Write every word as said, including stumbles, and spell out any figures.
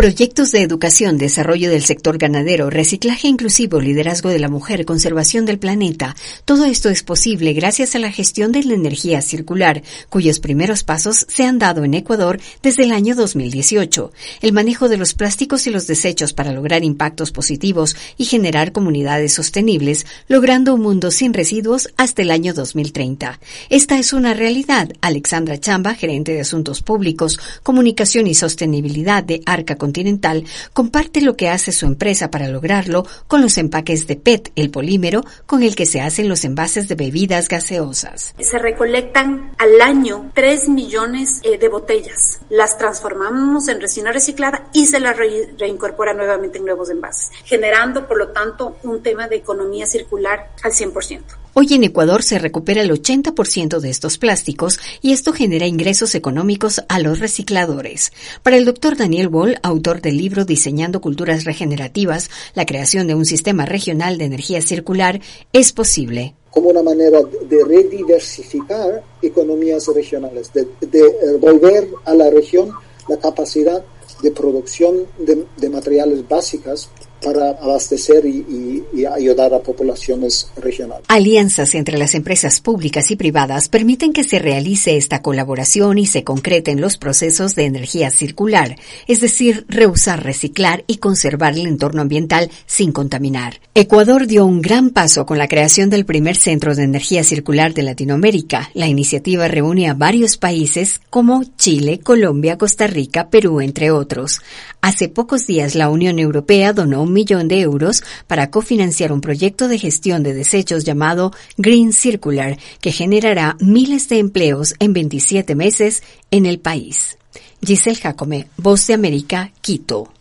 Proyectos de educación, desarrollo del sector ganadero, reciclaje inclusivo, liderazgo de la mujer, conservación del planeta. Todo esto es posible gracias a la gestión de la energía circular, cuyos primeros pasos se han dado en Ecuador desde el año dos mil dieciocho. El manejo de los plásticos y los desechos para lograr impactos positivos y generar comunidades sostenibles, logrando un mundo sin residuos hasta el año dos mil treinta. Esta es una realidad. Alexandra Chamba, gerente de Asuntos Públicos, Comunicación y Sostenibilidad de Arca Continental, comparte lo que hace su empresa para lograrlo con los empaques de P E T, el polímero con el que se hacen los envases de bebidas gaseosas. Se recolectan al año tres millones eh, de botellas. Las transformamos en resina reciclada y se las re- reincorpora nuevamente en nuevos envases, generando, por lo tanto, un tema de economía circular al cien por ciento. Hoy en Ecuador se recupera el ochenta por ciento de estos plásticos y esto genera ingresos económicos a los recicladores. Para el doctor Daniel Boll, autor del libro Diseñando Culturas Regenerativas, la creación de un sistema regional de energía circular es posible. Como una manera de rediversificar economías regionales, de, de uh, volver a la región la capacidad de producción de, de materiales básicos para abastecer y, y, y ayudar a poblaciones regionales. Alianzas entre las empresas públicas y privadas permiten que se realice esta colaboración y se concreten los procesos de energía circular, es decir, reusar, reciclar y conservar el entorno ambiental sin contaminar. Ecuador dio un gran paso con la creación del primer centro de energía circular de Latinoamérica. La iniciativa reúne a varios países como Chile, Colombia, Costa Rica, Perú, entre otros. Hace pocos días la Unión Europea donó un millón de euros para cofinanciar un proyecto de gestión de desechos llamado Green Circular, que generará miles de empleos en veintisiete meses en el país. Giselle Jacome, Voz de América, Quito.